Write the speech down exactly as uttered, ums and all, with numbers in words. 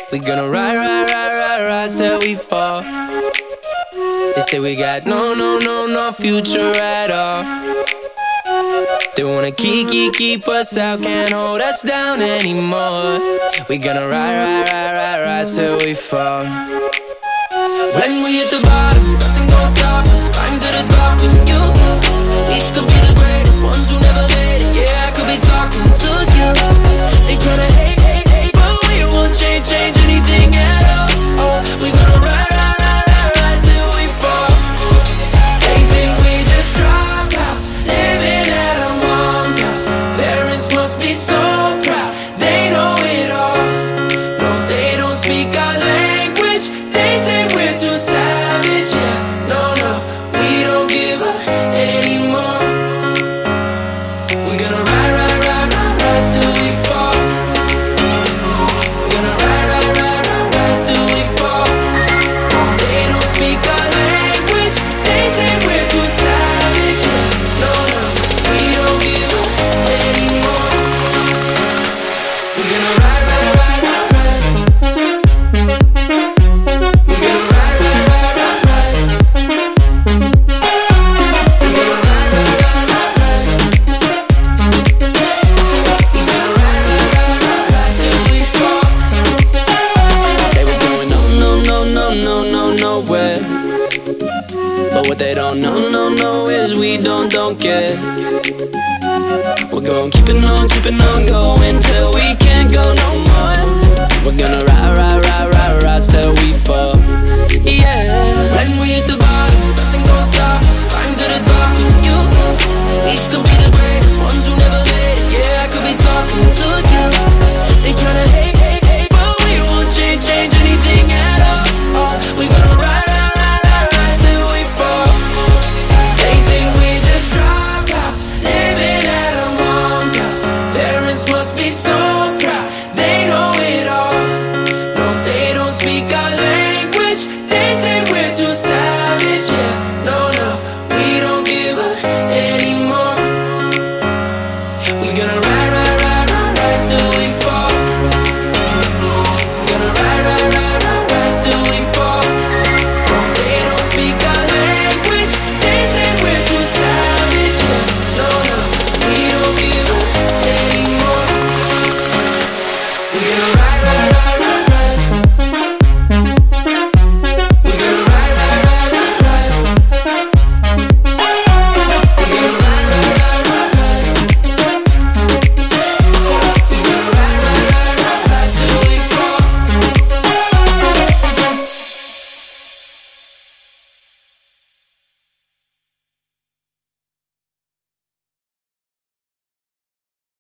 We gonna ride, ride, ride, ride, rise till we fall. They say we got no, no, no, no future at all. They wanna keep, keep, keep us out, can't hold us down anymore. We gonna ride, ride, ride, ride, rise till we fall. When we hit the bottom, nothing gon' stop us. Climb to the top with you. We could be the greatest ones who never made it. Yeah, I could be talking to you. They tryna hate, hate, hate, but we won't change, change anything at all. Oh, we gonna ride, ride, ride, ride, rise till we fall. They think we just dropped out, living at our mom's house. Parents must be so proud, they know it all. No, they don't speak our language. They say we're too savage. Yeah, no, no, we don't give up anymore. We're gonna ride, ride, ride, ride, rise till we fall. We're gonna ride, ride, ride, ride, rise till we fall. They don't speak our language. They say we're too savage. Yeah, no, no, we don't give up anymore. We're gonna ride, ride, ride, ride, rise. We're gonna ride, ride, ride, ride, rise. We're gonna ride, ride, ride, ride, rise. We're gonna ride, ride, ride, ride, rise till we fall. Say we're going no, no, no, no, no, no, nowhere. But what they don't know, no, no, is we don't, don't care. We're going keeping on, keeping on going till we can't go no more. We're gonna ride, ride, ride, ride, rise till we fall. Yeah. When we hit the bottom, nothing gon' stop us. Climb to the top with you. We could be the greatest ones who never made it. Yeah, I could be talking to you. They tryna hate, hate, hate, but we won't change, change anything at all. Oh, we gonna ride, ride, ride, ride, rise till we fall. They think we just dropped out, living at our mom's house. Parents must be so